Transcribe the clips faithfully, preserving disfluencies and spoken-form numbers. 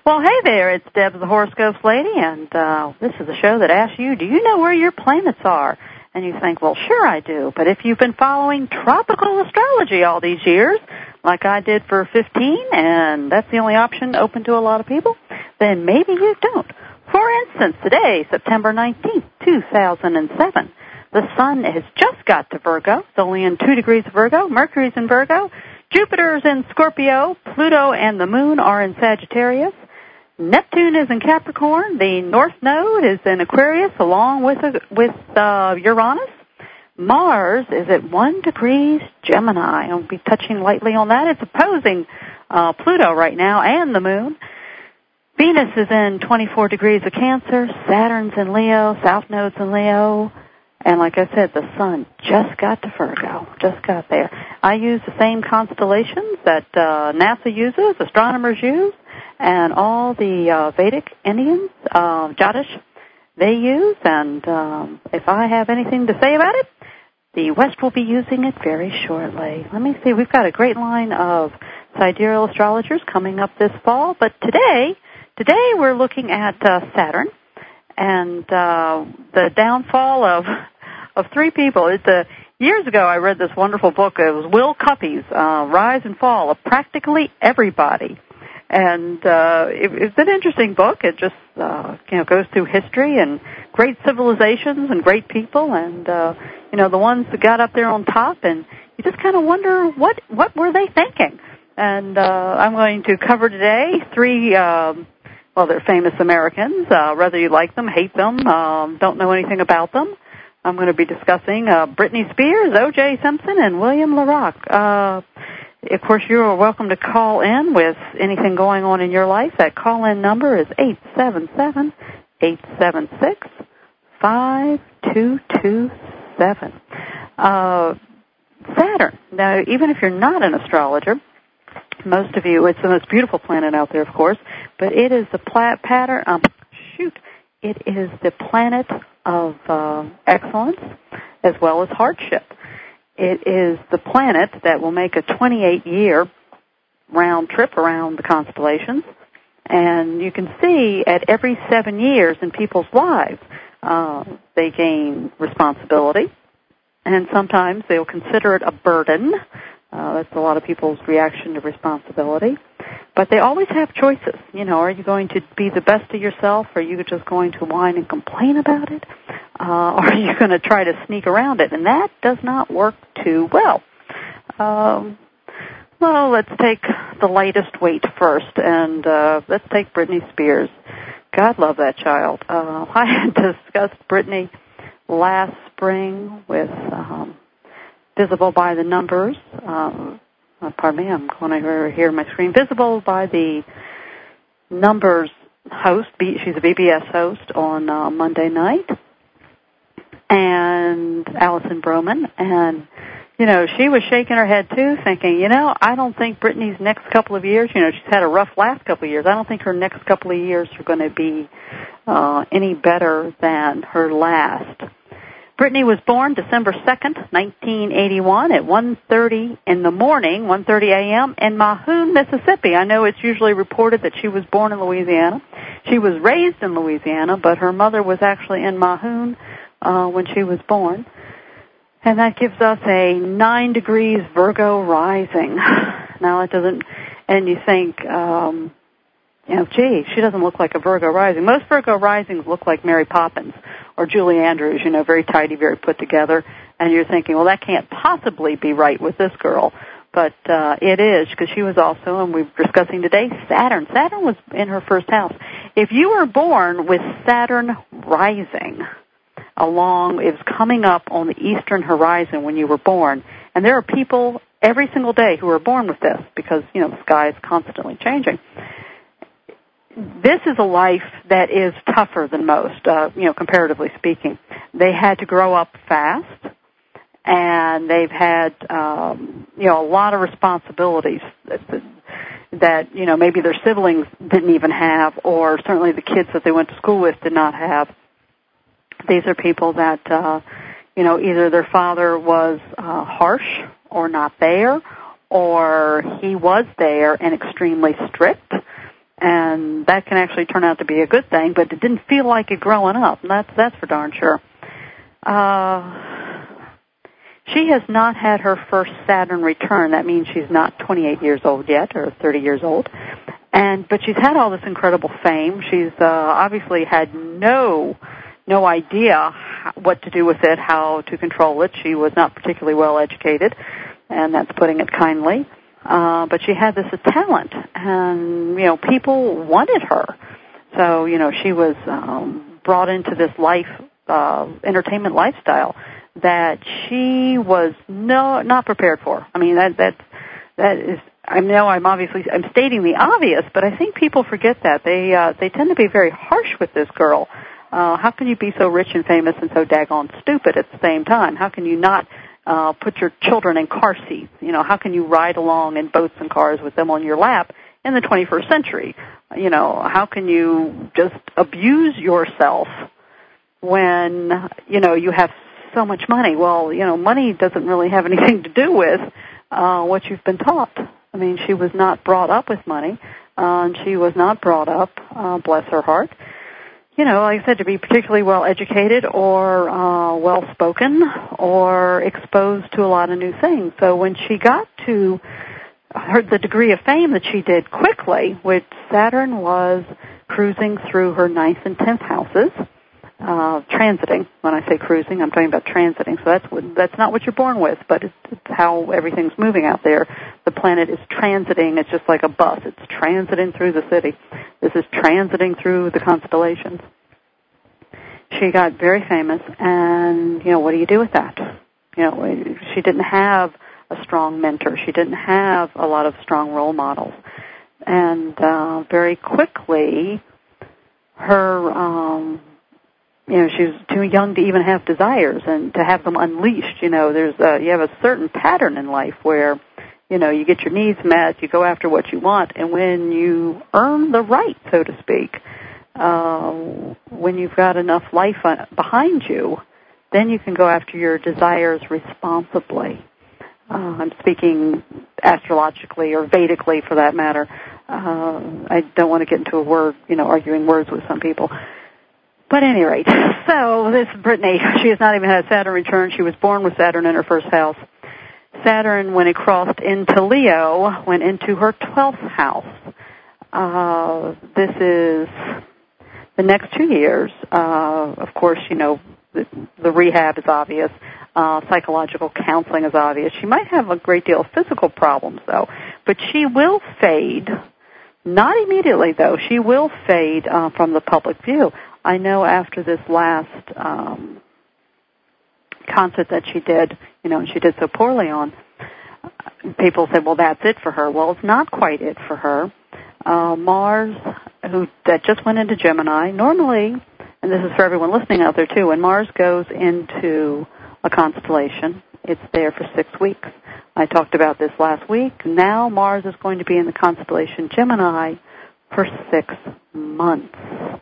Well, hey there, it's Deb the Horoscopes Lady, and uh, this is a show that asks you, do you know where your planets are? And you think, well, sure I do, but if you've been following tropical astrology all these years, like I did for fifteen, and that's the only option open to a lot of people, then maybe you don't. For instance, today, September nineteenth, two thousand seven, the sun has just got to Virgo. It's only in two degrees of Virgo. Mercury's in Virgo. Jupiter's in Scorpio. Pluto and the moon are in Sagittarius. Neptune is in Capricorn. The North Node is in Aquarius along with with uh, Uranus. Mars is at one degrees Gemini. I'll be touching lightly on that. It's opposing uh, Pluto right now and the moon. Venus is in twenty-four degrees of Cancer. Saturn's in Leo. South Node's in Leo. And like I said, the sun just got to Virgo, just got there. I use the same constellations that uh, NASA uses, astronomers use, and all the uh, Vedic Indians, uh, Jyotish, they use. And um, if I have anything to say about it, the West will be using it very shortly. Let me see. We've got a great line of sidereal astrologers coming up this fall. But today, today we're looking at uh, Saturn and uh, the downfall of of three people. It's a, years ago I read this wonderful book. It was Will Cuppy's uh, Rise and Fall of Practically Everybody. And uh, it, it's an interesting book. It just uh, you know goes through history and great civilizations and great people, and uh, you know the ones that got up there on top. And you just kind of wonder what what were they thinking. And uh, I'm going to cover today three. Um, well, they're famous Americans. Uh, whether you like them, hate them, um, don't know anything about them. I'm going to be discussing uh, Britney Spears, O J Simpson, and William LaRock. Uh, Of course, you are welcome to call in with anything going on in your life. That call-in number is eight seven seven, eight seven six, five two two seven. Uh, Saturn. Now, even if you're not an astrologer, most of you, it's the most beautiful planet out there, of course, but it is the pla- pattern, um, shoot, it is the planet of uh, excellence as well as hardship. It is the planet that will make a twenty-eight year round trip around the constellations. And you can see at every seven years in people's lives, uh, they gain responsibility. And sometimes they'll consider it a burden. Uh, that's a lot of people's reaction to responsibility. But they always have choices. You know, are you going to be the best of yourself? Or are you just going to whine and complain about it? Uh, or are you going to try to sneak around it? And that does not work too well. Um, well, let's take the lightest weight first, and uh, let's take Britney Spears. God love that child. Uh, I had discussed Britney last spring with um, Visible by the Numbers. Um, uh, pardon me, I'm going to hear my screen. Visible by the Numbers host. She's a B B S host on uh, Monday night. And Allison Broman, and, you know, she was shaking her head, too, thinking, you know, I don't think Britney's next couple of years, you know, she's had a rough last couple of years, I don't think her next couple of years are going to be uh, any better than her last. Britney was born December second, nineteen eighty-one at one thirty in the morning, one thirty a.m. in Mahoon, Mississippi. I know it's usually reported that she was born in Louisiana. She was raised in Louisiana, but her mother was actually in Mahoon Uh, when she was born. And that gives us a nine degrees Virgo rising. Now it doesn't, and you think, um, you know, gee, she doesn't look like a Virgo rising. Most Virgo risings look like Mary Poppins or Julie Andrews, you know, very tidy, very put together. And you're thinking, well, that can't possibly be right with this girl. But uh, it is, because she was also, and we're discussing today, Saturn. Saturn was in her first house. If you were born with Saturn rising, along, it was coming up on the eastern horizon when you were born. And there are people every single day who are born with this because, you know, the sky is constantly changing. This is a life that is tougher than most, uh, you know, comparatively speaking. They had to grow up fast, and they've had, um, you know, a lot of responsibilities that, that, you know, maybe their siblings didn't even have, or certainly the kids that they went to school with did not have. These are people that, uh, you know, either their father was uh, harsh or not there, or he was there and extremely strict. And that can actually turn out to be a good thing, but it didn't feel like it growing up, and that's, that's for darn sure. Uh, she has not had her first Saturn return. That means she's not twenty-eight years old yet, or thirty years old. And, but she's had all this incredible fame. She's, uh, obviously had no, no idea what to do with it, how to control it. She was not particularly well educated, and that's putting it kindly. Uh, but she had this talent, and, you know, people wanted her. So, you know, she was um, brought into this life, uh, entertainment lifestyle that she was no not prepared for. I mean, that that that is. I know I'm obviously I'm stating the obvious, but I think people forget that they uh, they tend to be very harsh with this girl. Uh, how can you be so rich and famous and so daggone stupid at the same time? How can you not Uh, put your children in car seats? You know, how can you ride along in boats and cars with them on your lap in the twenty-first century? You know, how can you just abuse yourself when, you know, you have so much money? Well, you know, money doesn't really have anything to do with uh, what you've been taught. I mean, she was not brought up with money, uh, and she was not brought up, uh, bless her heart, you know, like I said, to be particularly well educated or uh, well spoken or exposed to a lot of new things. So when she got to her, the degree of fame that she did quickly, which Saturn was cruising through her ninth and tenth houses, uh, transiting. When I say cruising, I'm talking about transiting. So that's what, that's not what you're born with, but it's, it's how everything's moving out there. The planet is transiting. It's just like a bus. It's transiting through the city. This is transiting through the constellations. She got very famous, and, you know, what do you do with that? You know, she didn't have a strong mentor. She didn't have a lot of strong role models. And uh, very quickly, her, um, you know, she was too young to even have desires and to have them unleashed. You know, there's a, you have a certain pattern in life where, you know, you get your needs met, you go after what you want, and when you earn the right, so to speak, uh, when you've got enough life behind you, then you can go after your desires responsibly. Uh, I'm speaking astrologically or Vedically, for that matter. Uh, I don't want to get into a word, you know, arguing words with some people. But at any rate, so this Brittany, she has not even had Saturn return. She was born with Saturn in her first house. Saturn, when it crossed into Leo, went into her twelfth house. Uh, this is the next two years. Uh, of course, you know, the, the rehab is obvious. Uh, psychological counseling is obvious. She might have a great deal of physical problems, though. But she will fade, not immediately, though. She will fade uh, from the public view. I know after this last um, concert that she did, you know, and she did so poorly on, people said, well, that's it for her. Well, it's not quite it for her. Uh, Mars, who that just went into Gemini, normally, and this is for everyone listening out there, too, when Mars goes into a constellation, it's there for six weeks. I talked about this last week. Now Mars is going to be in the constellation Gemini for six months.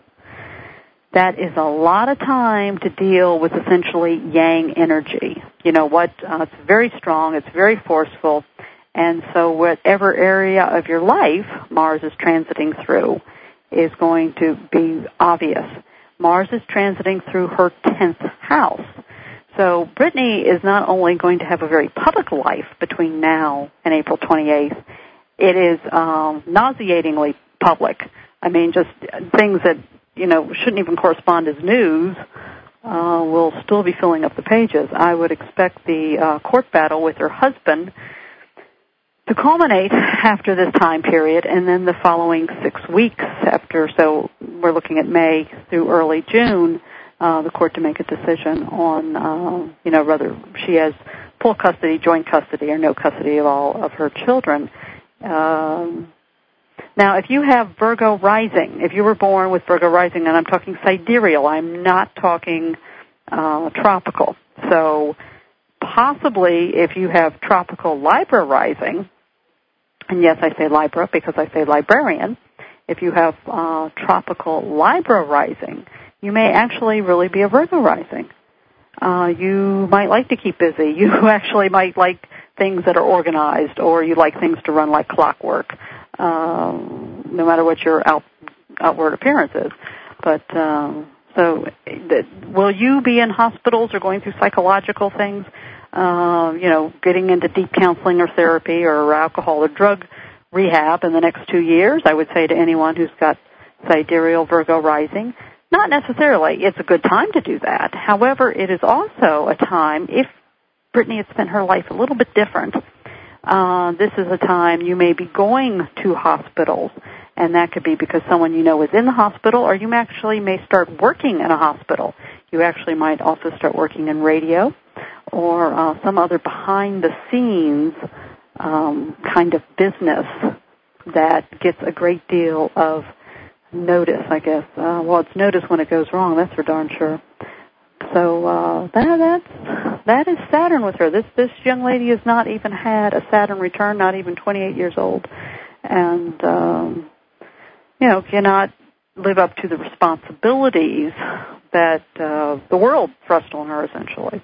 That is a lot of time to deal with essentially yang energy. You know what? Uh, it's very strong. It's very forceful. And so whatever area of your life Mars is transiting through is going to be obvious. Mars is transiting through her tenth house. So Brittany is not only going to have a very public life between now and April twenty-eighth, it is um, nauseatingly public. I mean, just things that, you know, shouldn't even correspond as news uh, will still be filling up the pages. I would expect the uh, court battle with her husband to culminate after this time period, and then the following six weeks after, so we're looking at May through early June, uh, the court to make a decision on, uh, you know, whether she has full custody, joint custody, or no custody of all of her children. Um, now, if you have Virgo rising, if you were born with Virgo rising, and I'm talking sidereal, I'm not talking uh, tropical. So possibly if you have tropical Libra rising, and yes, I say Libra because I say librarian, if you have uh, tropical Libra rising, you may actually really be a Virgo rising. Uh, you might like to keep busy. You actually might like things that are organized, or you like things to run like clockwork. Um, no matter what your out, outward appearance is. But um, so, the, will you be in hospitals or going through psychological things? Uh, you know, getting into deep counseling or therapy or alcohol or drug rehab in the next two years? I would say to anyone who's got sidereal Virgo rising, not necessarily. It's a good time to do that. However, it is also a time, if Brittany had spent her life a little bit different, uh, this is a time you may be going to hospitals, and that could be because someone you know is in the hospital, or you actually may start working in a hospital. You actually might also start working in radio or uh, some other behind-the-scenes um, kind of business that gets a great deal of notice, I guess. Uh, well, it's notice when it goes wrong, that's for darn sure. So uh, that that's, that is Saturn with her. This this young lady has not even had a Saturn return, not even twenty-eight years old, and um, you know, cannot live up to the responsibilities that uh, the world thrust on her, essentially.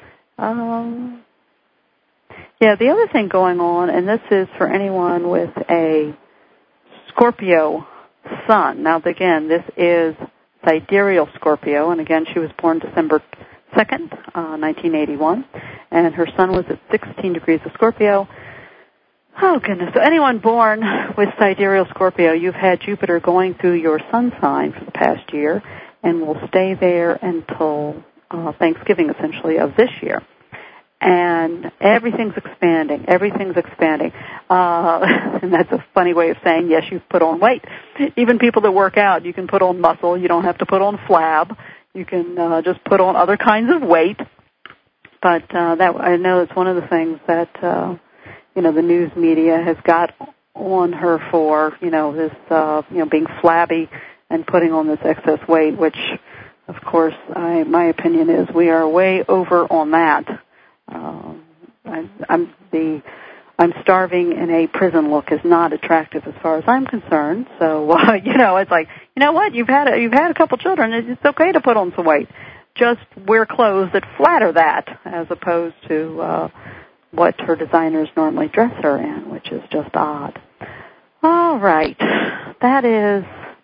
Um, yeah, the other thing going on, and this is for anyone with a Scorpio sun. Now, again, this is sidereal Scorpio, and again, she was born December second, uh, nineteen eighty-one, and her sun was at sixteen degrees of Scorpio. Oh, goodness. So anyone born with sidereal Scorpio, you've had Jupiter going through your sun sign for the past year and will stay there until uh, Thanksgiving, essentially, of this year. And everything's expanding. Everything's expanding. Uh, and that's a funny way of saying, yes, you've put on weight. Even people that work out, you can put on muscle. You don't have to put on flab. You can uh, just put on other kinds of weight. But uh, that I know it's one of the things that, uh, you know, the news media has got on her for, you know, this, uh, you know, being flabby and putting on this excess weight, which, of course, I, my opinion is we are way over on that. Um, I, I'm the I'm starving in a prison look is not attractive as far as I'm concerned. So uh, you know, it's like, you know what, you've had a, you've had a couple children. It's okay to put on some weight. Just wear clothes that flatter that, as opposed to uh, what her designers normally dress her in, which is just odd. All right, that is,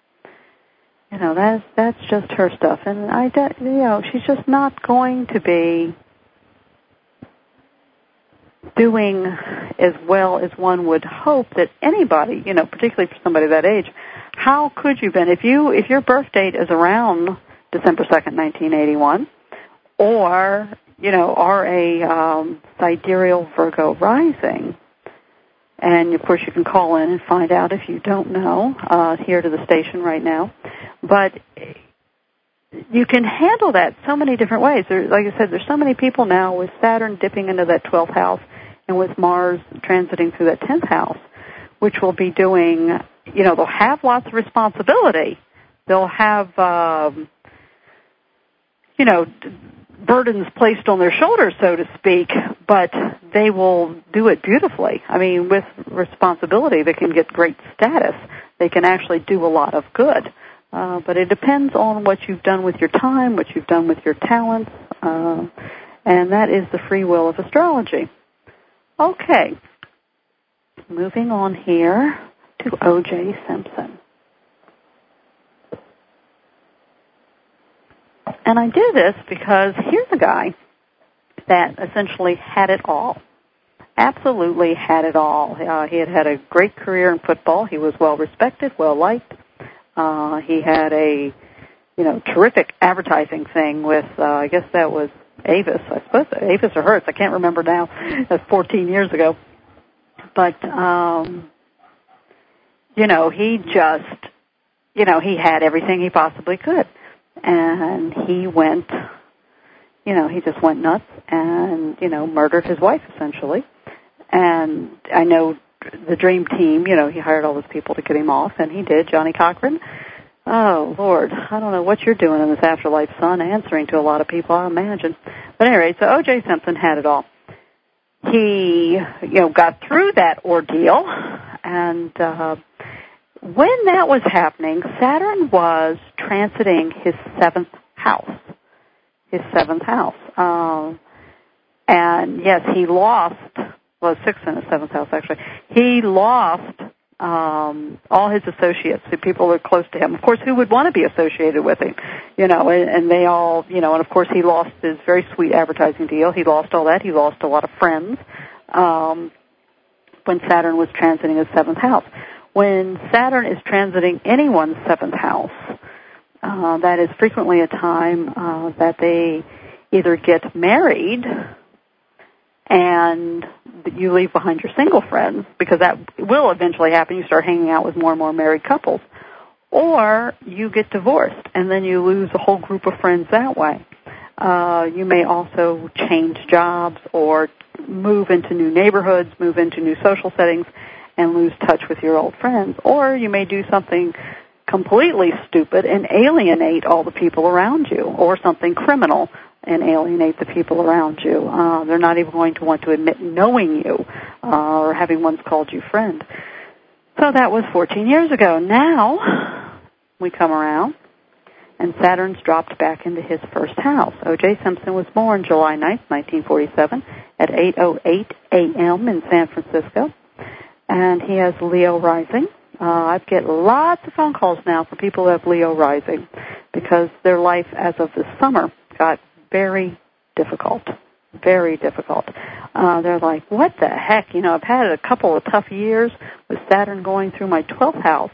you know, that's that's just her stuff, and I, you know, she's just not going to be doing as well as one would hope that anybody, you know, particularly for somebody that age. How could you been if you if your birth date is around December second, nineteen eighty-one, or you know, are a um, sidereal Virgo rising? And of course, you can call in and find out if you don't know uh, here to the station right now. But you can handle that so many different ways. There, like I said, there's so many people now with Saturn dipping into that twelfth house and with Mars transiting through that tenth house, which will be doing, you know, they'll have lots of responsibility. They'll have, um, you know, burdens placed on their shoulders, so to speak, but they will do it beautifully. I mean, with responsibility, they can get great status. They can actually do a lot of good. Uh, but it depends on what you've done with your time, what you've done with your talents, uh, and that is the free will of astrology. Okay, moving on here to O J Simpson. And I do this because here's a guy that essentially had it all. Absolutely had it all. Uh, he had had a great career in football. He was well respected, well liked. Uh, he had a, you know, terrific advertising thing with, uh, I guess that was Avis, I suppose, Avis or Hertz, I can't remember now. That's fourteen years ago. But, um, you know, he just, you know, he had everything he possibly could. And he went, you know, he just went nuts and, you know, murdered his wife, essentially. And I know the dream team, you know, he hired all those people to get him off, and he did. Johnny Cochran. Oh, Lord, I don't know what you're doing in this afterlife, son, answering to a lot of people, I imagine. But anyway, so O J Simpson had it all. He, you know, got through that ordeal, and uh, when that was happening, Saturn was transiting his seventh house, his seventh house. Um, and, yes, he lost, well, sixth in his seventh house, actually. He lost um, all his associates, the people that are close to him. Of course, who would want to be associated with him? You know, and, and they all, you know, and of course he lost his very sweet advertising deal. He lost all that. He lost a lot of friends um, when Saturn was transiting his seventh house. When Saturn is transiting anyone's seventh house, uh, that is frequently a time uh, that they either get married and you leave behind your single friends, because that will eventually happen. You start hanging out with more and more married couples. Or you get divorced, and then you lose a whole group of friends that way. Uh, you may also change jobs or move into new neighborhoods, move into new social settings, and lose touch with your old friends. Or you may do something completely stupid and alienate all the people around you, or something criminal and alienate the people around you. Uh, they're not even going to want to admit knowing you uh, or having once called you friend. So that was fourteen years ago. Now we come around, and Saturn's dropped back into his first house. O J. Simpson was born July ninth, nineteen forty-seven, at eight oh eight a.m. in San Francisco, and he has Leo rising. Uh, I get lots of phone calls now from people who have Leo rising, because their life as of this summer got very difficult, very difficult. Uh, they're like, what the heck? You know, I've had a couple of tough years with Saturn going through my twelfth house.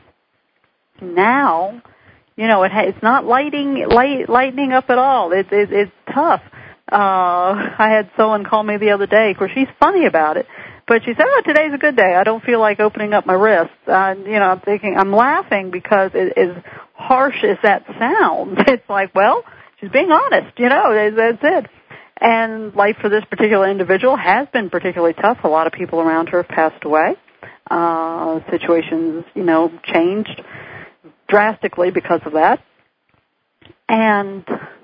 Now, you know, it ha- it's not lighting light, lightening up at all. It, it, it's tough. Uh, I had someone call me the other day. Of course, she's funny about it. But she said, oh, today's a good day. I don't feel like opening up my wrists. Uh, you know, I'm thinking, I'm laughing because it, as harsh as that sounds, it's like, well, she's being honest, you know, that's it. And life for this particular individual has been particularly tough. A lot of people around her have passed away. Uh, situations, you know, changed drastically because of that. And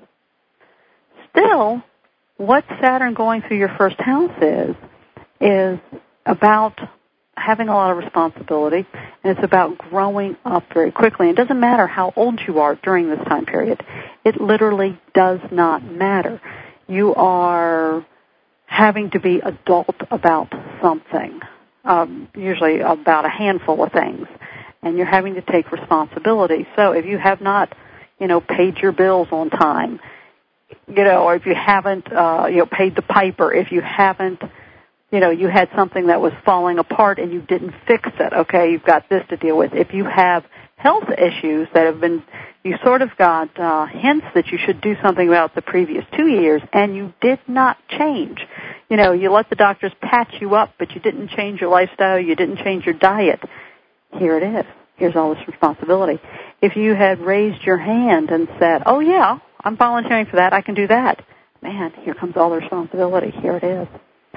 still, what Saturn going through your first house is, is about having a lot of responsibility, and it's about growing up very quickly. It doesn't matter how old you are during this time period. It literally does not matter. You are having to be adult about something, um, usually about a handful of things, and you're having to take responsibility. So if you have not, you know, paid your bills on time, you know, or if you haven't, uh, you know, paid the piper, if you haven't, you know, you had something that was falling apart and you didn't fix it, okay, you've got this to deal with. If you have health issues that have been, you sort of got uh, hints that you should do something about the previous two years, and you did not change. You know, you let the doctors patch you up, but you didn't change your lifestyle, you didn't change your diet. Here it is. Here's all this responsibility. If you had raised your hand and said, oh, yeah, I'm volunteering for that, I can do that, man, here comes all the responsibility. Here it is.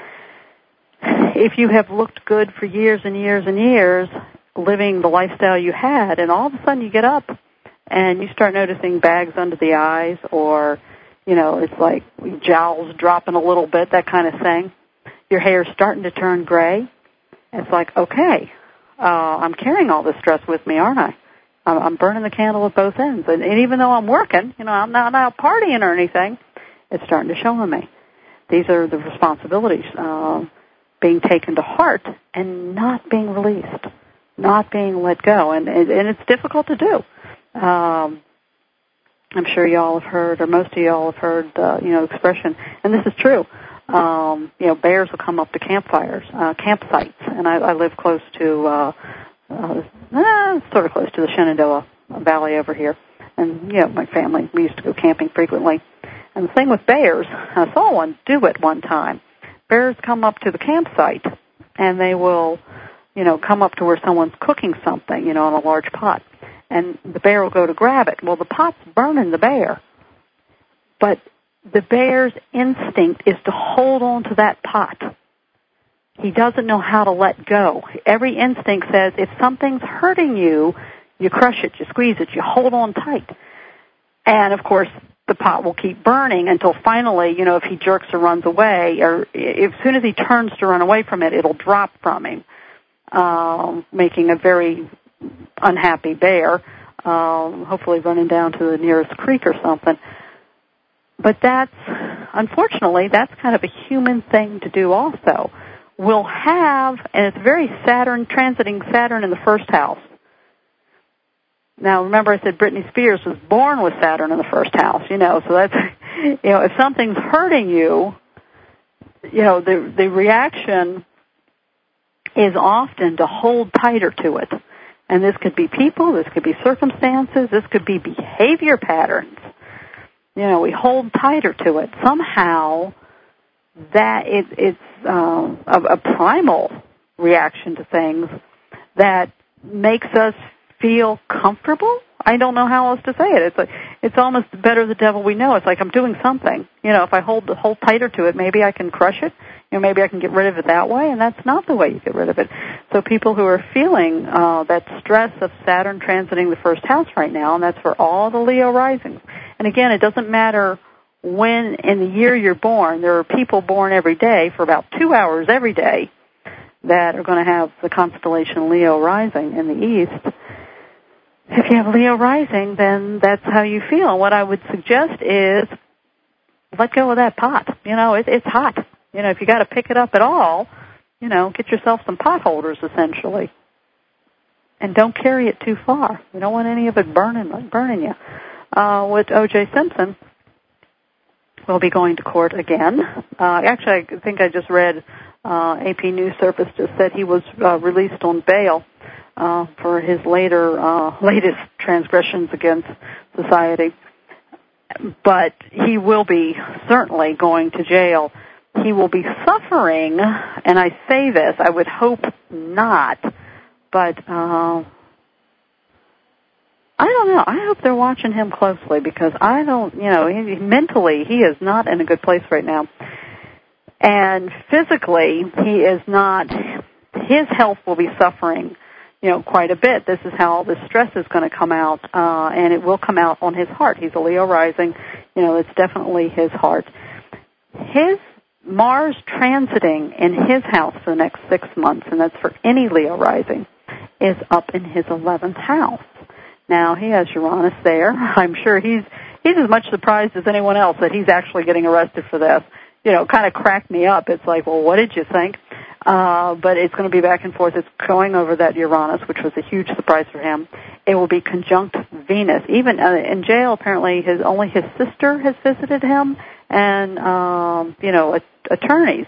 If you have looked good for years and years and years, living the lifestyle you had, and all of a sudden you get up and you start noticing bags under the eyes, or, you know, it's like jowls dropping a little bit, that kind of thing. Your hair's starting to turn gray. It's like, okay, uh, I'm carrying all this stress with me, aren't I? I'm, I'm burning the candle at both ends. And, and even though I'm working, you know, I'm not out partying or anything, it's starting to show on me. These are the responsibilities uh, being taken to heart and not being released, not being let go. And, and, and it's difficult to do. Um, I'm sure you all have heard, or most of you all have heard, uh, you know, expression, and this is true. Um, you know, bears will come up to campfires, uh, campsites, and I, I live close to, uh, uh, eh, sort of close to the Shenandoah Valley over here, and, you know, my family, we used to go camping frequently. And the thing with bears, I saw one do it one time. Bears come up to the campsite, and they will, you know, come up to where someone's cooking something, you know, in a large pot, and the bear will go to grab it. Well, the pot's burning the bear, but the bear's instinct is to hold on to that pot. He doesn't know how to let go. Every instinct says if something's hurting you, you crush it, you squeeze it, you hold on tight. And, of course, the pot will keep burning until finally, you know, if he jerks or runs away, or as soon as he turns to run away from it, it'll drop from him, uh, making a very unhappy bear, um, hopefully running down to the nearest creek or something. But that's, unfortunately, that's kind of a human thing to do also. will have, and it's very Saturn, transiting Saturn in the first house. Now, remember I said Britney Spears was born with Saturn in the first house, you know, so that's, you know, if something's hurting you, you know, the the reaction is often to hold tighter to it. And this could be people, this could be circumstances, this could be behavior patterns. You know, we hold tighter to it. Somehow that it, it's uh, a, a primal reaction to things that makes us feel comfortable. I don't know how else to say it. It's like, it's almost better the devil we know. It's like I'm doing something. You know, if I hold hold tighter to it, maybe I can crush it. You know, maybe I can get rid of it that way, and that's not the way you get rid of it. So people who are feeling uh, that stress of Saturn transiting the first house right now, and that's for all the Leo risings. And again, it doesn't matter when in the year you're born. There are people born every day for about two hours every day that are going to have the constellation Leo rising in the east. If you have Leo rising, then that's how you feel. And what I would suggest is let go of that pot. You know, it, it's hot. You know, if you got to pick it up at all, you know, get yourself some pot holders, essentially. And don't carry it too far. You don't want any of it burning burning you. Uh, with O J Simpson, we'll be going to court again. Uh, actually, I think I just read uh, A P News Service just said he was uh, released on bail uh, for his later uh, latest transgressions against society. But he will be certainly going to jail. He will be suffering, and I say this, I would hope not, but uh, I don't know. I hope they're watching him closely because I don't, you know, he, mentally he is not in a good place right now. And physically he is not, his health will be suffering, you know, quite a bit. This is how all this stress is going to come out, uh, and it will come out on his heart. He's a Leo rising. You know, it's definitely his heart. His Mars transiting in his house for the next six months, and that's for any Leo rising, is up in his eleventh house. Now, he has Uranus there. I'm sure he's he's as much surprised as anyone else that he's actually getting arrested for this. You know, kind of cracked me up. It's like, well, what did you think? Uh, but it's going to be back and forth. It's going over that Uranus, which was a huge surprise for him. It will be conjunct Venus. Even uh, in jail, apparently, his only his sister has visited him, and um, you know, a, attorneys.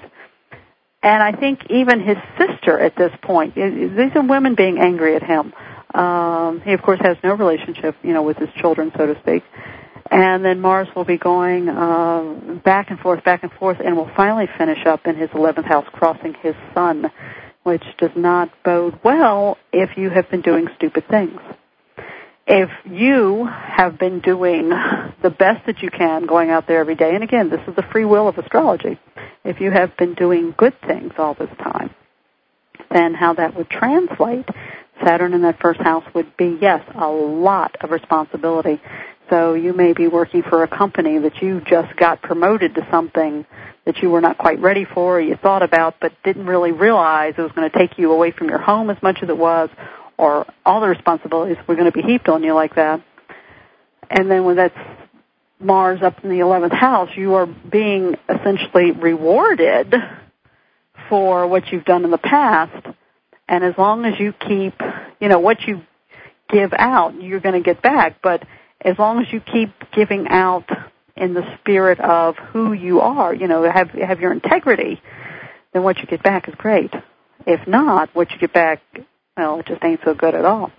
And I think even his sister at this point, it, these are women being angry at him. Um, he, of course, has no relationship, you know, with his children, so to speak. And then Mars will be going uh, back and forth, back and forth, and will finally finish up in his eleventh house, crossing his sun, which does not bode well if you have been doing stupid things. If you have been doing the best that you can going out there every day, and again, this is the free will of astrology, if you have been doing good things all this time, then how that would translate, Saturn in that first house would be, yes, a lot of responsibility. So you may be working for a company that you just got promoted to something that you were not quite ready for, or you thought about but didn't really realize it was going to take you away from your home as much as it was, or all the responsibilities were going to be heaped on you like that. And then when that's Mars up in the eleventh house, you are being essentially rewarded for what you've done in the past. And as long as you keep, you know, what you give out, you're going to get back. But as long as you keep giving out in the spirit of who you are, you know, have have your integrity, then what you get back is great. If not, what you get back, well, it just ain't so good at all.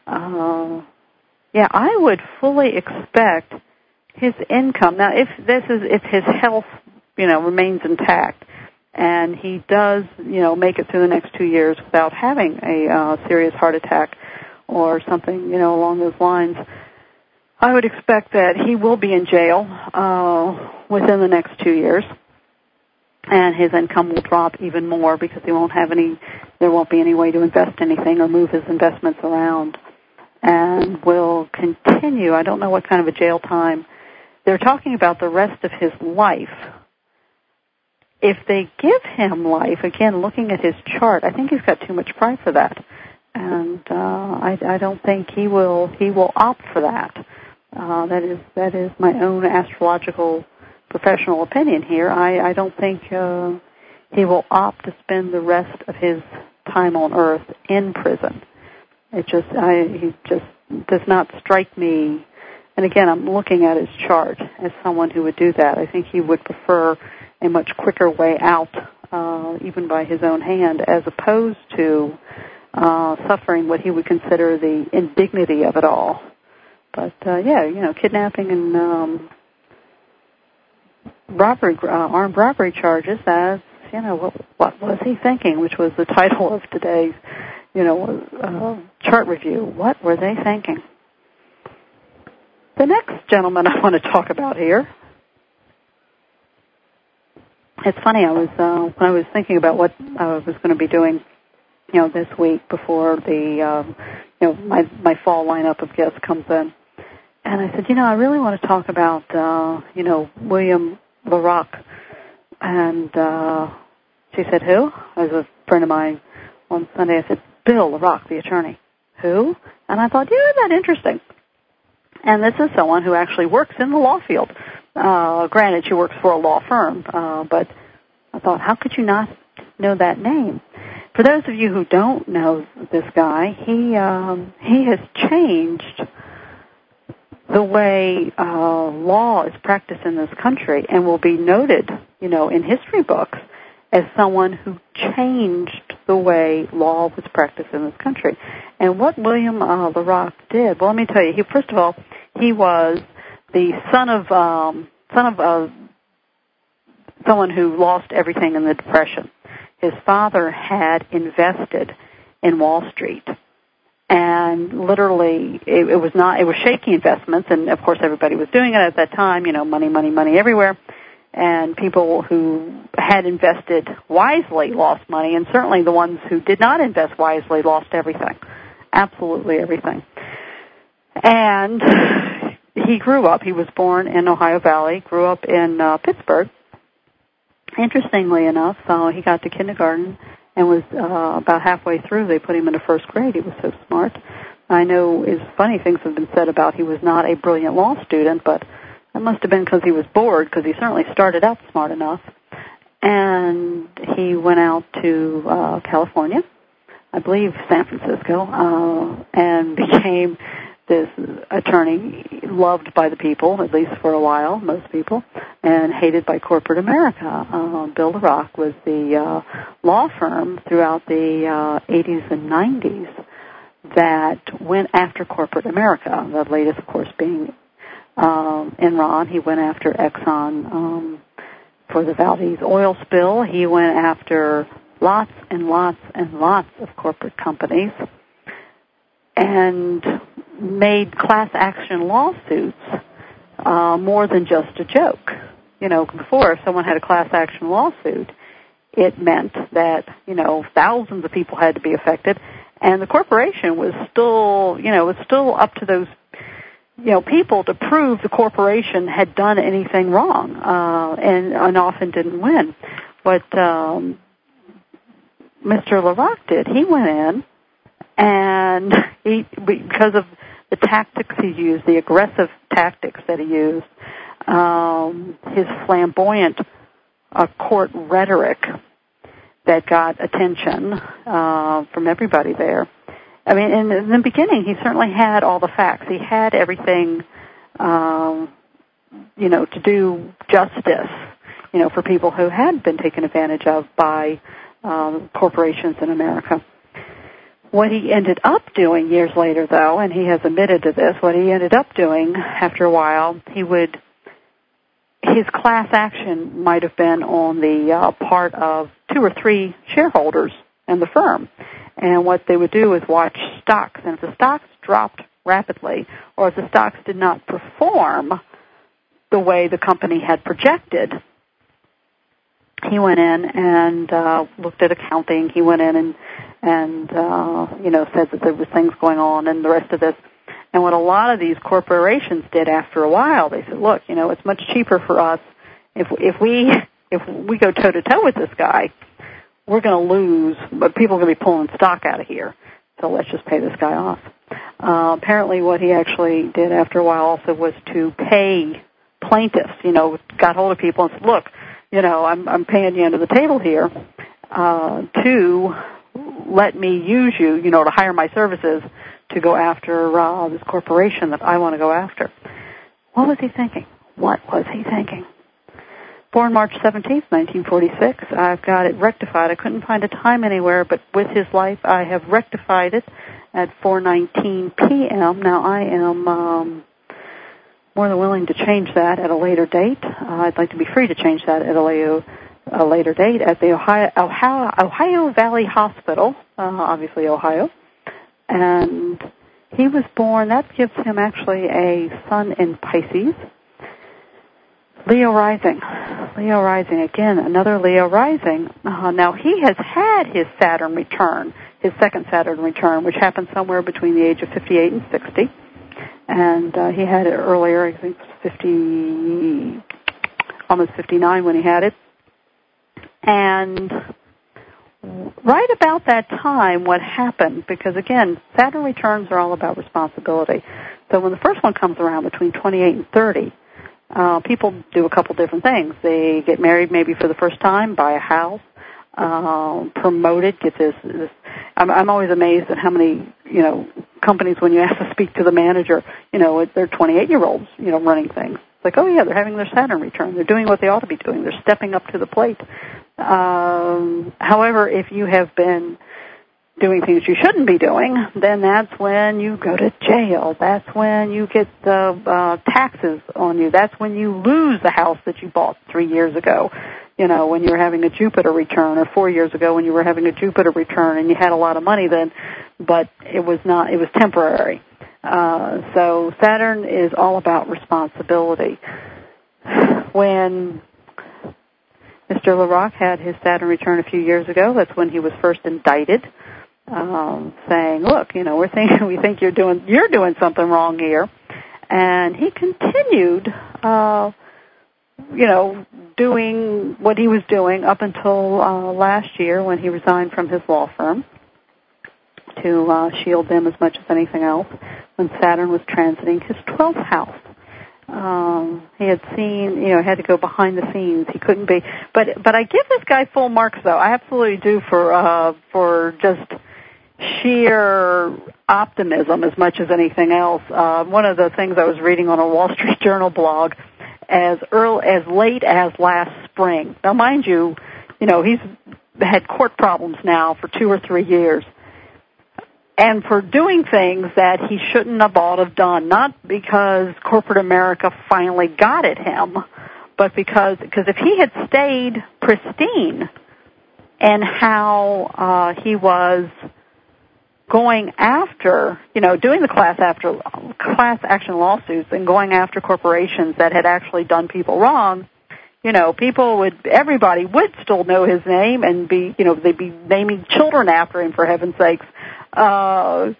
Uh, yeah, I would fully expect his income. Now, if this is, if his health, you know, remains intact, and he does, you know, make it through the next two years without having a uh, serious heart attack or something, you know, along those lines, I would expect that he will be in jail uh, within the next two years, and his income will drop even more because he won't have any, there won't be any way to invest anything or move his investments around, and will continue. I don't know what kind of a jail time. They're talking about the rest of his life. If they give him life, again, looking at his chart, I think he's got too much pride for that, and uh, I, I don't think he will. He will opt for that. Uh, that is that is my own astrological professional opinion here. I, I don't think uh, he will opt to spend the rest of his time on Earth in prison. It just, I, he just does not strike me. And again, I'm looking at his chart as someone who would do that. I think he would prefer a much quicker way out, uh, even by his own hand, as opposed to uh, suffering what he would consider the indignity of it all. But uh, yeah, you know, kidnapping and um, robbery, uh, armed robbery charges. As you know, what, what was he thinking? Which was the title of today's, you know, uh, chart review. What were they thinking? The next gentleman I want to talk about here. It's funny. I was uh, when I was thinking about what I was going to be doing, you know, this week before the, um, you know, my my fall lineup of guests comes in, and I said, you know, I really want to talk about, uh, you know, William LaRocque, and uh, she said, who? I was a friend of mine on Sunday. I said, Bill LaRocque, the attorney. Who? And I thought, yeah, isn't that interesting? And this is someone who actually works in the law field. Uh, granted, she works for a law firm, uh, but I thought, how could you not know that name? For those of you who don't know this guy, he um, he has changed the way uh, law is practiced in this country, and will be noted, you know, in history books as someone who changed the way law was practiced in this country. And what William uh, LaRocque did, well, let me tell you, he first of all, he was the son of um, son of uh, someone who lost everything in the Depression. His father had invested in Wall Street, and literally, it, it was not it was shaky investments, and of course, everybody was doing it at that time. You know, money, money, money everywhere, and people who had invested wisely lost money, and certainly the ones who did not invest wisely lost everything, absolutely everything. And he grew up, he was born in Ohio Valley, grew up in uh, Pittsburgh. Interestingly enough, uh, he got to kindergarten and was uh, about halfway through, they put him into first grade. He was so smart. I know it's funny things have been said about he was not a brilliant law student, but that must have been because he was bored, because he certainly started out smart enough. And he went out to uh, California, I believe San Francisco, uh, and became this attorney, loved by the people, at least for a while, most people, and hated by corporate America. Uh, Bill LaRocque was the uh, law firm throughout the uh, eighties and nineties that went after corporate America, the latest, of course, being um, Enron. He went after Exxon um, for the Valdez oil spill. He went after lots and lots and lots of corporate companies and made class action lawsuits uh, more than just a joke. You know, before, if someone had a class action lawsuit, it meant that, you know, thousands of people had to be affected, and the corporation was still, you know, was still up to those, you know, people to prove the corporation had done anything wrong, uh, and, and often didn't win. What um, Mister LaRocque did, he went in, and he, because of the tactics he used, the aggressive tactics that he used, um, his flamboyant uh, court rhetoric that got attention uh, from everybody there. I mean, in, in the beginning, he certainly had all the facts. He had everything, um, you know, to do justice, you know, for people who had been taken advantage of by um, corporations in America. What he ended up doing years later, though, and he has admitted to this, what he ended up doing after a while, he would, his class action might have been on the uh, part of two or three shareholders in the firm. And what they would do is watch stocks. And if the stocks dropped rapidly, or if the stocks did not perform the way the company had projected, he went in and uh, looked at accounting. He went in and and, uh, you know, said that there was things going on and the rest of this. And what a lot of these corporations did after a while, they said, look, you know, it's much cheaper for us if if we if we go toe-to-toe with this guy, we're going to lose, but people are going to be pulling stock out of here. So let's just pay this guy off. Uh, apparently what he actually did after a while also was to pay plaintiffs, you know, got hold of people and said, look, you know, I'm, I'm paying you under the table here uh, to let me use you, you know, to hire my services to go after uh, this corporation that I want to go after. What was he thinking? What was he thinking? Born March seventeenth, nineteen forty-six. I've got it rectified. I couldn't find a time anywhere, but with his life, I have rectified it at four nineteen p.m. Now, I am um, more than willing to change that at a later date. Uh, I'd like to be free to change that at a later, a later date at the Ohio, Ohio, Ohio Valley Hospital, uh, obviously Ohio. And he was born, that gives him actually a sun in Pisces. Leo rising. Leo rising, again, another Leo rising. Uh, now, he has had his Saturn return, his second Saturn return, which happened somewhere between the age of fifty-eight and sixty. And uh, he had it earlier, I think fifty, almost fifty-nine when he had it. And right about that time, what happened, because again, Saturn returns are all about responsibility. So when the first one comes around between twenty-eight and thirty, uh, people do a couple different things. They get married maybe for the first time, buy a house, uh, promoted, get this, this I'm, I'm always amazed at how many, you know, companies, when you ask to speak to the manager, you know, they're twenty-eight-year-olds, you know, running things. It's like, oh, yeah, they're having their Saturn return. They're doing what they ought to be doing. They're stepping up to the plate. Um, however, if you have been doing things you shouldn't be doing, then that's when you go to jail. That's when you get the uh, taxes on you. That's when you lose the house that you bought three years ago, you know, when you were having a Jupiter return, or four years ago when you were having a Jupiter return and you had a lot of money then, but it was not, it was temporary. Uh, so Saturn is all about responsibility. When Mister LaRocque had his Saturn return a few years ago, that's when he was first indicted, um, saying, "Look, you know, we're thinking, we think you're doing, you're doing something wrong here," and he continued, uh, you know, doing what he was doing up until uh, last year when he resigned from his law firm to uh, shield them as much as anything else, when Saturn was transiting his twelfth house. Um, he had seen, you know, had to go behind the scenes. He couldn't be, but but I give this guy full marks, though. I absolutely do for uh, for just sheer optimism as much as anything else. Uh, one of the things I was reading on a Wall Street Journal blog, as early, as late as last spring. Now, mind you, you know, he's had court problems now for two or three years. And for doing things that he shouldn't have ought have done, not because corporate America finally got at him, but because because if he had stayed pristine in how uh, he was going after, you know, doing the class after class action lawsuits and going after corporations that had actually done people wrong, you know, people would, everybody would still know his name and be, you know, they'd be naming children after him, for heaven's sakes. Uh,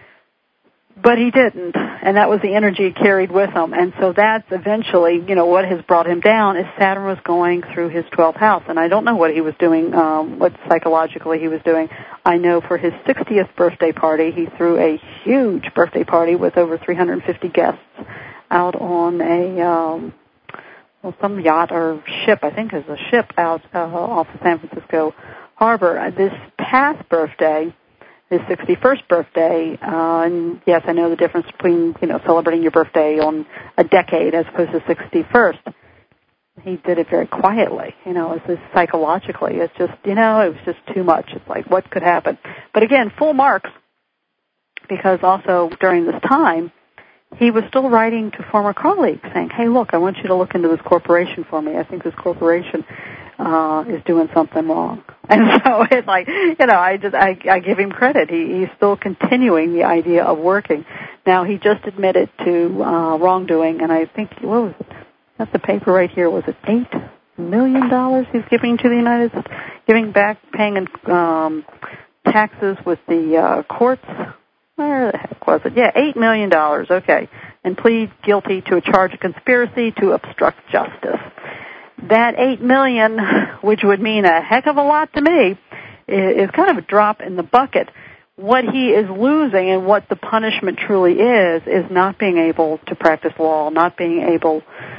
but he didn't, and that was the energy he carried with him. And so that's eventually, you know, what has brought him down is Saturn was going through his twelfth house. And I don't know what he was doing, um, what psychologically he was doing. I know for his sixtieth birthday party, he threw a huge birthday party with over three hundred fifty guests out on a, um, well, some yacht or ship, I think is a ship out uh, off the San Francisco harbor. This past birthday, his sixty-first birthday, uh, and yes, I know the difference between, you know, celebrating your birthday on a decade as opposed to sixty-first. He did it very quietly, you know, it's just psychologically. It's just, you know, it was just too much. It's like, what could happen? But again, full marks, because also during this time, he was still writing to former colleagues saying, hey, look, I want you to look into this corporation for me. I think this corporation uh, is doing something wrong. And so it's like, you know, I just, I, I give him credit. He, he's still continuing the idea of working. Now, he just admitted to uh, wrongdoing, and I think, what was it? That's the paper right here. Was it eight million dollars he's giving to the United States, giving back, paying um, taxes with the uh, courts? Where the heck was it? Yeah, eight million dollars, okay. And plead guilty to a charge of conspiracy to obstruct justice. That eight million dollars, which would mean a heck of a lot to me, is kind of a drop in the bucket. What he is losing and what the punishment truly is, is not being able to practice law, not being able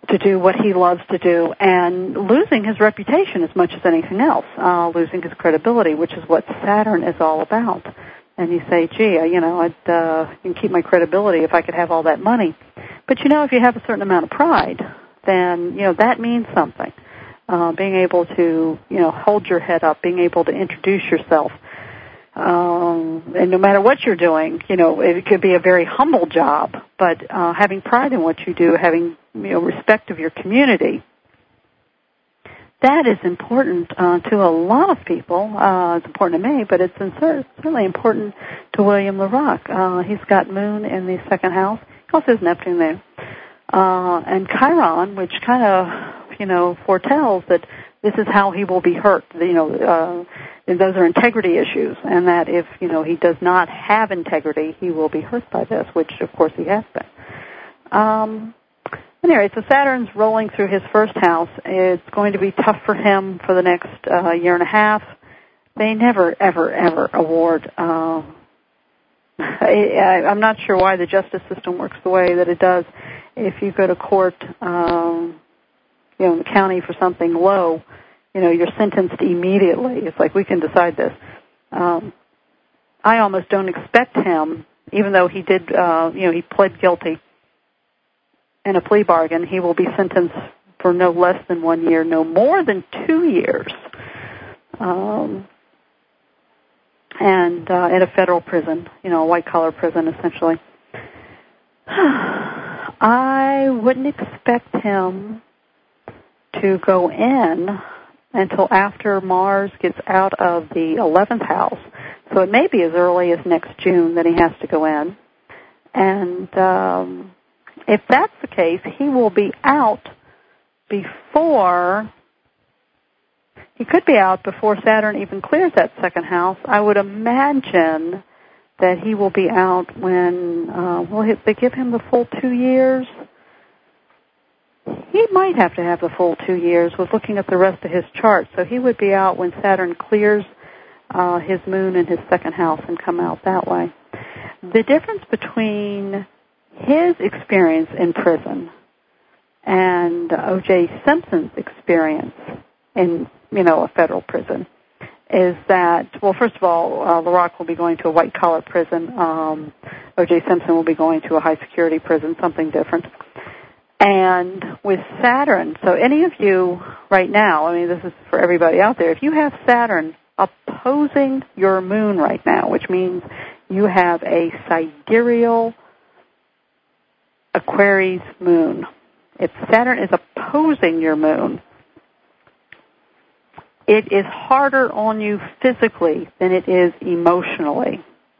to do what he loves to do, and losing his reputation as much as anything else, uh, losing his credibility, which is what Saturn is all about. And you say, gee, you know, I'd uh, can keep my credibility if I could have all that money. But, you know, if you have a certain amount of pride, then, you know, that means something. Uh, being able to, you know, hold your head up, being able to introduce yourself. Um, and no matter what you're doing, you know, it could be a very humble job, but uh, having pride in what you do, having, you know, respect of your community, that is important uh, to a lot of people. Uh, it's important to me, but it's certainly important to William LaRock. Uh, he's got Moon in the second house. He also has Neptune there. Uh, and Chiron, which kind of, you know, foretells that this is how he will be hurt. You know, uh, and those are integrity issues, and that if, you know, he does not have integrity, he will be hurt by this, which, of course, he has been. Um, anyway, so Saturn's rolling through his first house. It's going to be tough for him for the next uh, year and a half. They never, ever, ever award. Uh, I, I'm not sure why the justice system works the way that it does. If you go to court, um, you know, in the county for something low, you know, you're sentenced immediately. It's like, we can decide this. Um, I almost don't expect him, even though he did, uh, you know, he pled guilty in a plea bargain, he will be sentenced for no less than one year, no more than two years, um, and uh, in a federal prison, you know, a white-collar prison, essentially. I wouldn't expect him to go in until after Mars gets out of the eleventh house. So it may be as early as next June that he has to go in. And um, if that's the case, he will be out before, he could be out before Saturn even clears that second house. I would imagine that he will be out when, uh, will they give him the full two years? He might have to have the full two years with looking at the rest of his chart. So he would be out when Saturn clears uh, his moon in his second house and come out that way. The difference between his experience in prison and O J Simpson's experience in, you know, a federal prison is that, well, first of all, uh, LaRock will be going to a white-collar prison. Um, O J Simpson will be going to a high-security prison, something different. And with Saturn, so any of you right now, I mean, this is for everybody out there, if you have Saturn opposing your moon right now, which means you have a sidereal Aquarius moon. If Saturn is opposing your moon, it is harder on you physically than it is emotionally.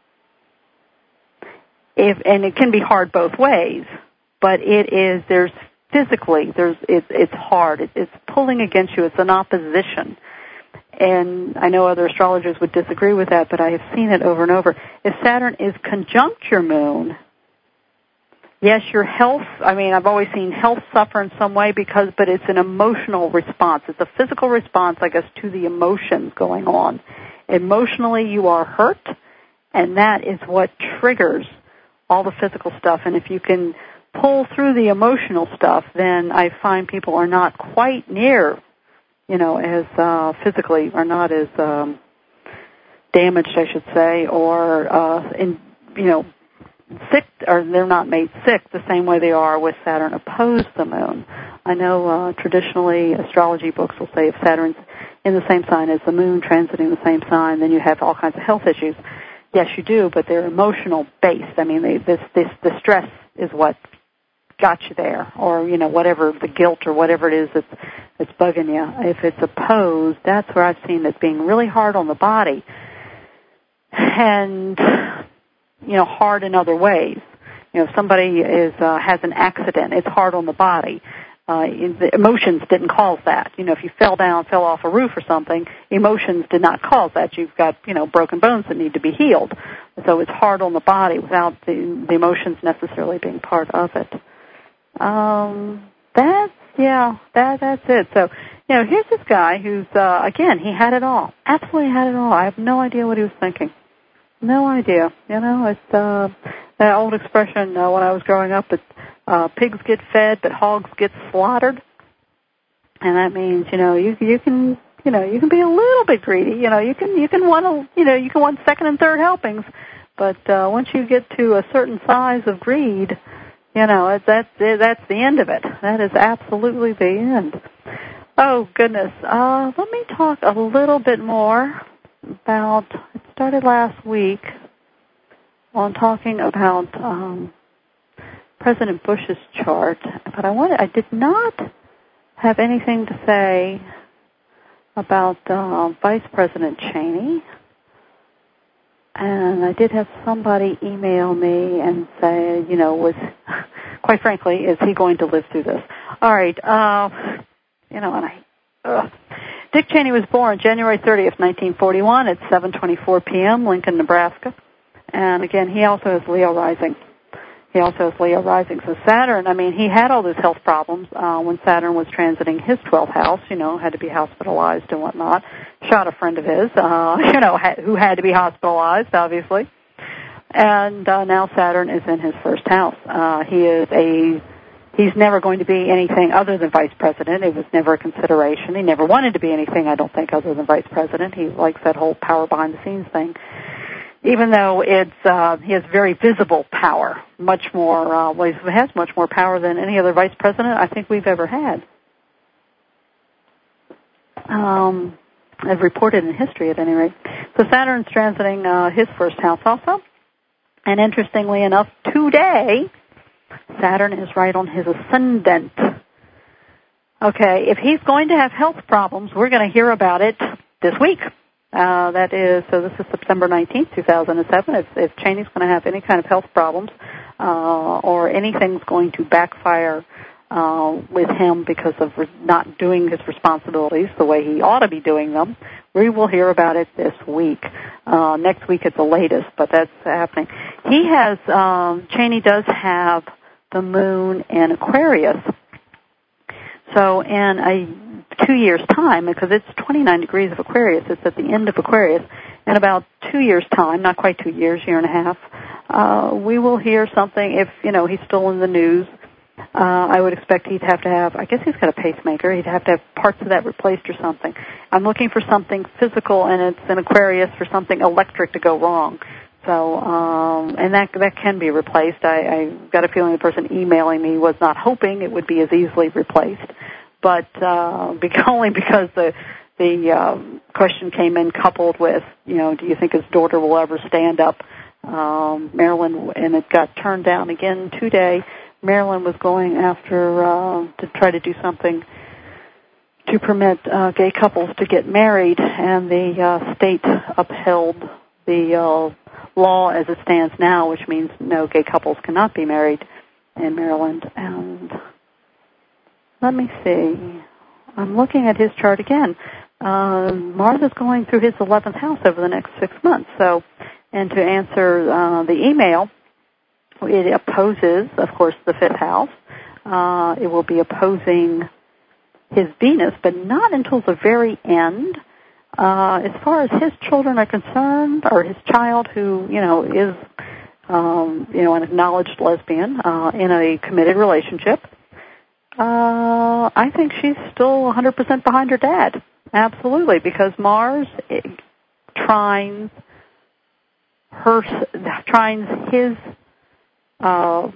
If, and it can be hard both ways. But it is, there's physically, there's, it's, it's hard. It, it's pulling against you. It's an opposition. And I know other astrologers would disagree with that, but I have seen it over and over. If Saturn is conjunct your moon, yes, your health, I mean, I've always seen health suffer in some way because, but it's an emotional response. It's a physical response, I guess, to the emotions going on. Emotionally, you are hurt, and that is what triggers all the physical stuff. And if you can pull through the emotional stuff, then I find people are not quite near, you know, as uh, physically, are not as um, damaged, I should say, or, uh, in, you know, sick, or they're not made sick the same way they are with Saturn opposed the moon. I know uh, traditionally astrology books will say if Saturn's in the same sign as the moon, transiting the same sign, then you have all kinds of health issues. Yes, you do, but they're emotional based. I mean, they, this, this, the stress is what got you there, or, you know, whatever, the guilt or whatever it is that's, that's bugging you. If it's opposed, that's where I've seen it being really hard on the body and, you know, hard in other ways. You know, if somebody is, uh, has an accident, it's hard on the body. Uh, the emotions didn't cause that. You know, if you fell down, fell off a roof or something, emotions did not cause that. You've got, you know, broken bones that need to be healed. So it's hard on the body without the, the emotions necessarily being part of it. Um, that's, yeah, that, that's it. So, you know, here's this guy who's, uh, again, he had it all. Absolutely had it all. I have no idea what he was thinking. No idea. You know, it's, uh, that old expression, uh, when I was growing up, it's uh, pigs get fed, but hogs get slaughtered. And that means, you know, you you can, you know, you can be a little bit greedy. You know, you can you can want to, you know, you can want second and third helpings, but uh, once you get to a certain size of greed, you know, it, that's that's the end of it. That is absolutely the end. Oh goodness. Uh, let me talk a little bit more about. It started last week on talking about um, President Bush's chart, but I wanted I did not have anything to say about uh, Vice President Cheney. And I did have somebody email me and say, you know, was, quite frankly, is he going to live through this? All right. Uh, you know, and I, uh, Dick Cheney was born January thirtieth, nineteen forty-one at seven twenty-four p.m., Lincoln, Nebraska. And again, he also has Leo rising. He also has Leo rising. So Saturn, I mean, he had all those health problems uh, when Saturn was transiting his twelfth house, you know, had to be hospitalized and whatnot. Shot a friend of his, uh, you know, ha- who had to be hospitalized, obviously. And uh, now Saturn is in his first house. Uh, he is a, he's never going to be anything other than vice president. It was never a consideration. He never wanted to be anything, I don't think, other than vice president. He likes that whole power behind the scenes thing. Even though it's, uh, he has very visible power, much more, uh, well, he has much more power than any other vice president I think we've ever had. Um, I've reported in history at any rate. So Saturn's transiting, uh, his first house also. And interestingly enough, today, Saturn is right on his ascendant. Okay, if he's going to have health problems, we're going to hear about it this week. Uh, that is, so this is September nineteenth, two thousand seven. If, if Cheney's going to have any kind of health problems uh, or anything's going to backfire uh, with him because of re- not doing his responsibilities the way he ought to be doing them, we will hear about it this week. Uh, next week at the latest, but that's happening. He has, um, Cheney does have the moon in Aquarius. So in a two years' time, because it's twenty-nine degrees of Aquarius, it's at the end of Aquarius, in about two years' time, not quite two years, year and a half, uh, we will hear something. If, you know, he's still in the news, uh, I would expect he'd have to have, I guess he's got a pacemaker, he'd have to have parts of that replaced or something. I'm looking for something physical, and it's in Aquarius for something electric to go wrong. So, um, and that that can be replaced. I, I got a feeling the person emailing me was not hoping it would be as easily replaced, but uh, because, only because the the um, question came in coupled with, you know, do you think his daughter will ever stand up? Um, Maryland, and it got turned down again today. Maryland was going after uh, to try to do something to permit uh, gay couples to get married, and the uh, state upheld the uh, law as it stands now, which means no gay couples cannot be married in Maryland. And let me see. I'm looking at his chart again. Uh, Mars is going through his eleventh house over the next six months. So, and to answer uh, the email, it opposes, of course, the fifth house. Uh, it will be opposing his Venus, but not until the very end. Uh, as far as his children are concerned, or his child who, you know, is, um, you know, an acknowledged lesbian uh, in a committed relationship, uh, I think she's still one hundred percent behind her dad. Absolutely, because Mars trines her, trines his uh,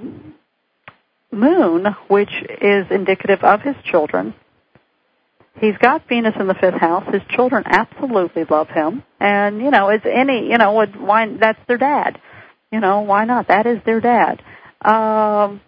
moon, which is indicative of his children. He's got Venus in the fifth house. His children absolutely love him, and you know, it's any, you know, why? That's their dad. You know, why not? That is their dad. Um,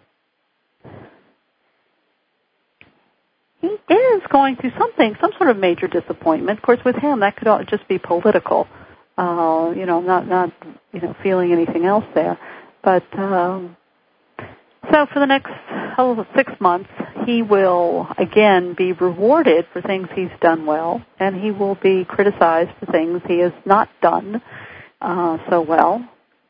he is going through something, some sort of major disappointment. Of course, with him, that could all just be political. Uh, you know, not not you know feeling anything else there, but. Um, So for the next oh, six months, he will, again, be rewarded for things he's done well, and he will be criticized for things he has not done uh, so well.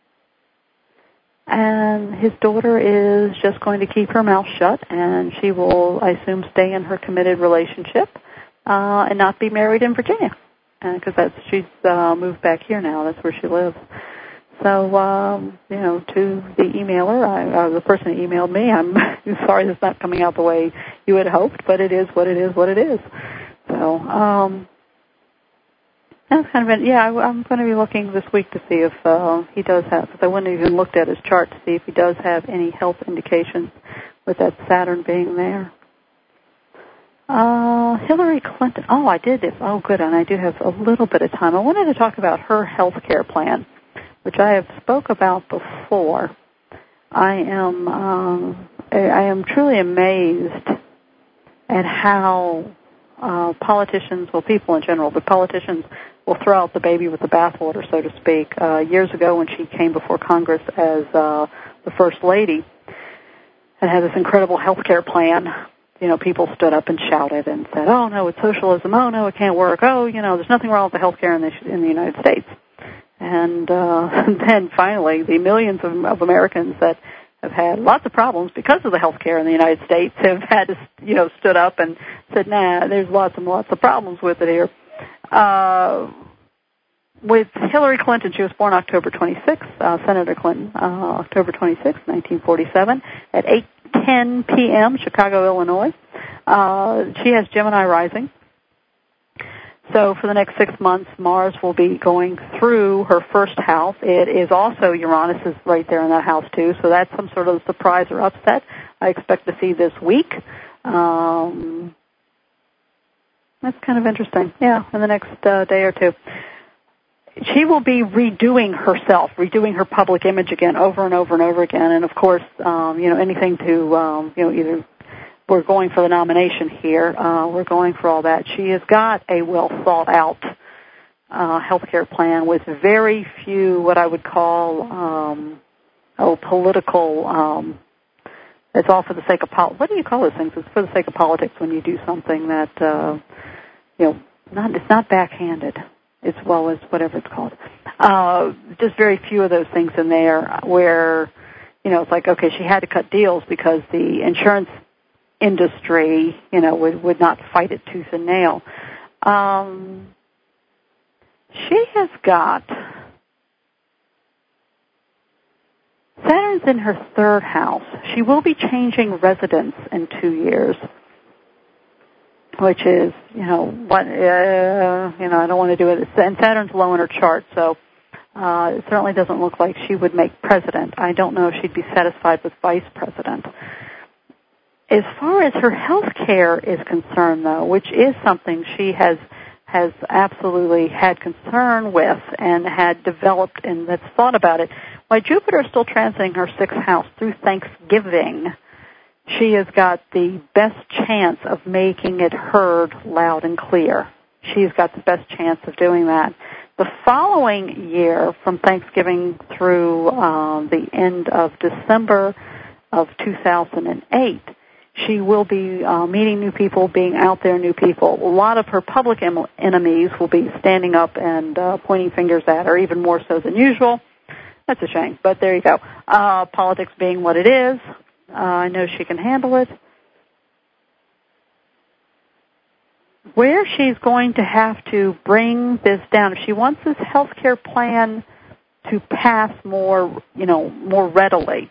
And his daughter is just going to keep her mouth shut, and she will, I assume, stay in her committed relationship uh, and not be married in Virginia, because that's she's uh, moved back here now. That's where she lives. So, um, you know, to the emailer, I, uh, the person who emailed me, I'm sorry it's not coming out the way you had hoped, but it is what it is what it is. So, um, that's kind of it. Yeah, I, I'm going to be looking this week to see if uh, he does have, because I wouldn't have even looked at his chart to see if he does have any health indications with that Saturn being there. Uh, Hillary Clinton. Oh, I did this. Oh, good. And I do have a little bit of time. I wanted to talk about her health care plan, which I have spoke about before. I am, um, I am truly amazed at how uh, politicians, well, people in general, but politicians will throw out the baby with the bathwater, so to speak. Uh, years ago, when she came before Congress as uh, the First Lady and had this incredible health care plan, you know, people stood up and shouted and said, oh, no, it's socialism. Oh, no, it can't work. Oh, you know, there's nothing wrong with the health care in the, in the United States. And uh, then finally, the millions of, of Americans that have had lots of problems because of the health care in the United States have had to, you know, stood up and said, nah, there's lots and lots of problems with it here. Uh, with Hillary Clinton, she was born October twenty-sixth, uh, Senator Clinton, uh, October twenty-sixth, nineteen forty-seven, at eight ten p.m., Chicago, Illinois. Uh, she has Gemini rising. So for the next six months, Mars will be going through her first house. It is also, Uranus is right there in that house too, so that's some sort of surprise or upset I expect to see this week. Um, that's kind of interesting, yeah, in the next uh, day or two. She will be redoing herself, redoing her public image again over and over and over again, and of course, um, you know, anything to, um, you know, either we're going for the nomination here. Uh, we're going for all that. She has got a well thought out uh, healthcare plan with very few what I would call um, oh political. Um, it's all for the sake of pol- what do you call those things? It's for the sake of politics when you do something that uh, you know not it's not backhanded as well as whatever it's called. Uh, just very few of those things in there where you know it's like okay she had to cut deals because the insurance industry, you know, would, would not fight it tooth and nail. Um, she has got Saturn's in her third house. She will be changing residence in two years, which is, you know, what, uh, you know, I don't want to do it. And Saturn's low in her chart, so uh, it certainly doesn't look like she would make president. I don't know if she'd be satisfied with vice president. As far as her health care is concerned, though, which is something she has has absolutely had concern with and had developed and that's thought about it, while Jupiter is still transiting her sixth house through Thanksgiving, she has got the best chance of making it heard loud and clear. She's got the best chance of doing that. The following year, from Thanksgiving through um, the end of December of two thousand eight, she will be uh, meeting new people, being out there, new people. A lot of her public em- enemies will be standing up and uh, pointing fingers at her, even more so than usual. That's a shame, but there you go. Uh, politics being what it is, uh, I know she can handle it. Where she's going to have to bring this down, if she wants this health care plan to pass more, you know, more readily,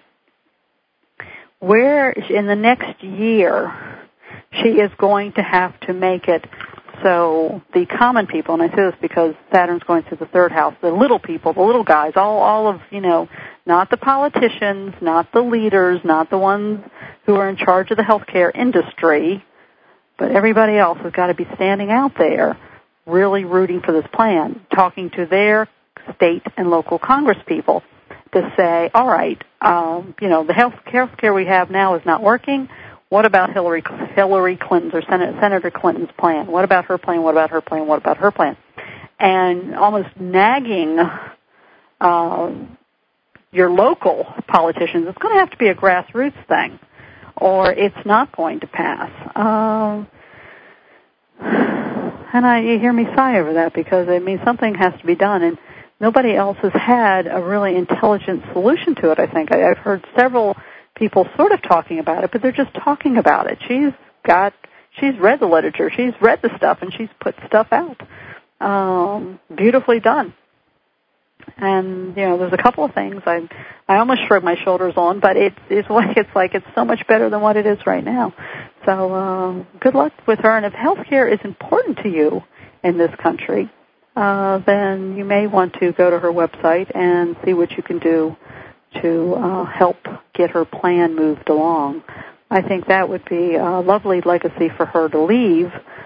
where in the next year she is going to have to make it so the common people, and I say this because Saturn's going through the third house, the little people, the little guys, all, all of, you know, not the politicians, not the leaders, not the ones who are in charge of the healthcare industry, but everybody else has got to be standing out there really rooting for this plan, talking to their state and local Congress people to say, all right, um, you know, the health care we have now is not working. What about Hillary Hillary Clinton's or Senator, Senator Clinton's plan? What about her plan? What about her plan? What about her plan? And almost nagging uh, your local politicians. It's going to have to be a grassroots thing, or it's not going to pass. Um, and I, you hear me sigh over that because I mean something has to be done, and nobody else has had a really intelligent solution to it, I think. I, I've heard several people sort of talking about it, but they're just talking about it. She's got, she's read the literature, she's read the stuff, and she's put stuff out. Um, beautifully done. And, you know, there's a couple of things I I almost shrug my shoulders on, but it's, it's, like, it's like it's so much better than what it is right now. So um, good luck with her. And if healthcare is important to you in this country, uh, then you may want to go to her website and see what you can do to uh, help get her plan moved along. I think that would be a lovely legacy for her to leave,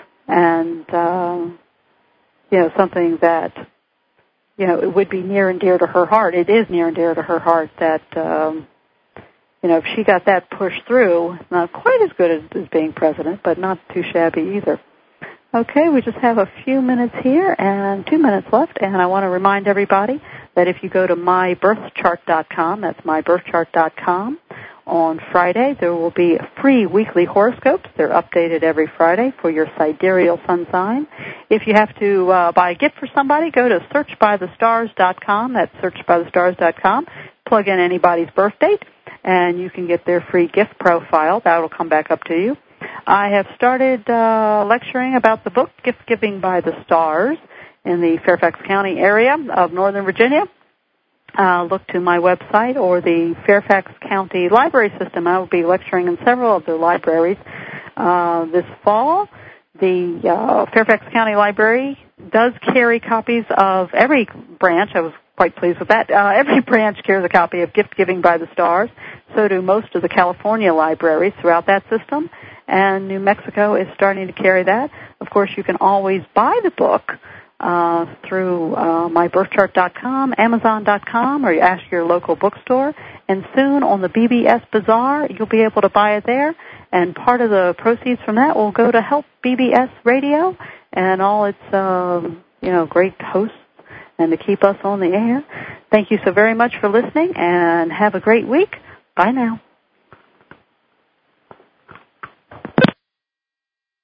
and uh, you know, something that, you know, it would be near and dear to her heart. It is near and dear to her heart that, um, you know, if she got that pushed through, not quite as good as, as being president, but not too shabby either. Okay, we just have a few minutes here and two minutes left, and I want to remind everybody that if you go to my birth chart dot com, that's my birth chart dot com, on Friday there will be free weekly horoscopes. They're updated every Friday for your sidereal sun sign. If you have to uh, buy a gift for somebody, go to search by the stars dot com, that's search by the stars dot com, plug in anybody's birth date, and you can get their free gift profile. That will come back up to you. I have started uh, lecturing about the book Gift Giving by the Stars in the Fairfax County area of Northern Virginia. Uh, look to my website or the Fairfax County Library System. I will be lecturing in several of the libraries uh, this fall. The uh, Fairfax County Library does carry copies of every branch. I was quite pleased with that. Uh, every branch carries a copy of Gift Giving by the Stars. So do most of the California libraries throughout that system. And New Mexico is starting to carry that. Of course, you can always buy the book uh, through uh, my birth chart dot com, amazon dot com, or you ask your local bookstore. And soon on the B B S Bazaar, you'll be able to buy it there. And part of the proceeds from that will go to help B B S Radio and all its um, you know, great hosts and to keep us on the air. Thank you so very much for listening, and have a great week. Bye now.